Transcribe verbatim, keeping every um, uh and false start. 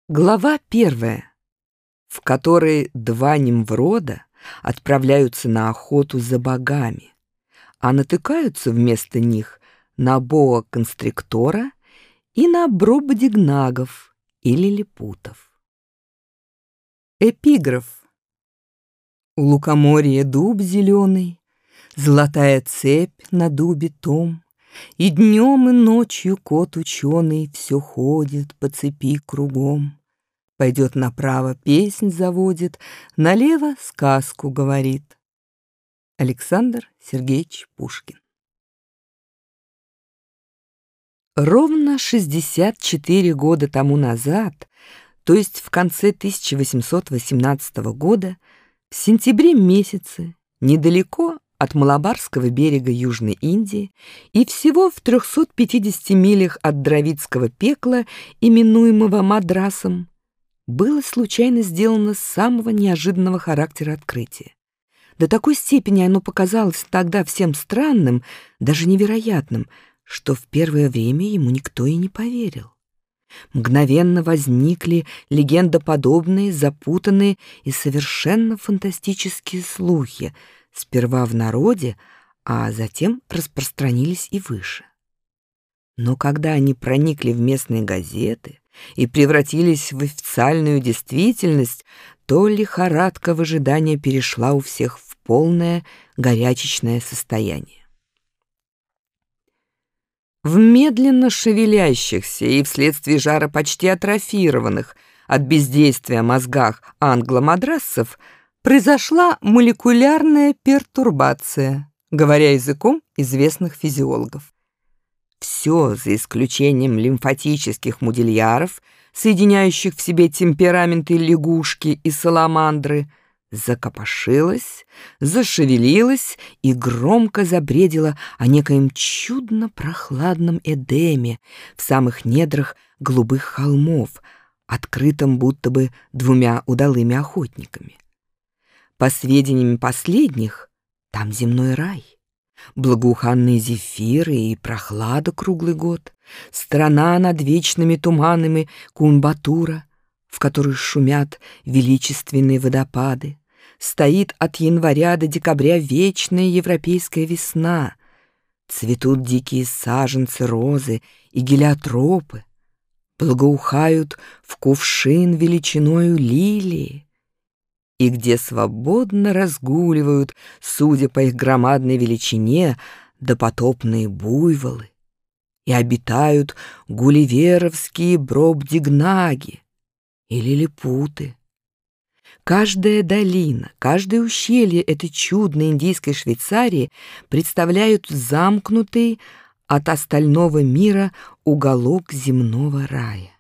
Глава первая, в которой два Нимврода отправляются на охоту за богами, а натыкаются вместо них на боа-констриктора и на брободигнагов или лилипутов. Эпиграф. У лукоморья дуб зеленый, золотая цепь на дубе том, и днем и ночью кот ученый все ходит по цепи кругом. Пойдет направо, песнь заводит, налево сказку говорит. Александр Сергеевич Пушкин. Ровно шестьдесят четыре года тому назад, то есть в конце тысяча восемьсот восемнадцатого года, в сентябре месяце, недалеко от Малабарского берега Южной Индии и всего в трёхстах пятидесяти милях от Дравидского пекла, именуемого Мадрасом, было случайно сделано самого неожиданного характера открытие. До такой степени оно показалось тогда всем странным, даже невероятным, что в первое время ему никто и не поверил. Мгновенно возникли легендоподобные, запутанные и совершенно фантастические слухи, сперва в народе, а затем распространились и выше. Но когда они проникли в местные газеты и превратились в официальную действительность, то лихорадка в ожидании перешла у всех в полное горячечное состояние. В медленно шевелящихся и вследствие жара почти атрофированных от бездействия мозгах англо-мадрасцев произошла молекулярная пертурбация, говоря языком известных физиологов. Все, за исключением лимфатических модильяров, соединяющих в себе темпераменты лягушки и саламандры, закопошилось, зашевелилось и громко забредило о некоем чудно-прохладном Эдеме в самых недрах голубых холмов, открытом будто бы двумя удалыми охотниками. По сведениям последних, там земной рай, благоуханные зефиры и прохлада круглый год, страна над вечными туманами Кунбатура, в которой шумят величественные водопады, стоит от января до декабря вечная европейская весна, цветут дикие саженцы розы и гелиотропы, благоухают в кувшин величиною лилии, и где свободно разгуливают, судя по их громадной величине, допотопные буйволы, и обитают гулливеровские бробдигнаги и лилипуты. Каждая долина, каждое ущелье этой чудной индийской Швейцарии представляют замкнутый от остального мира уголок земного рая.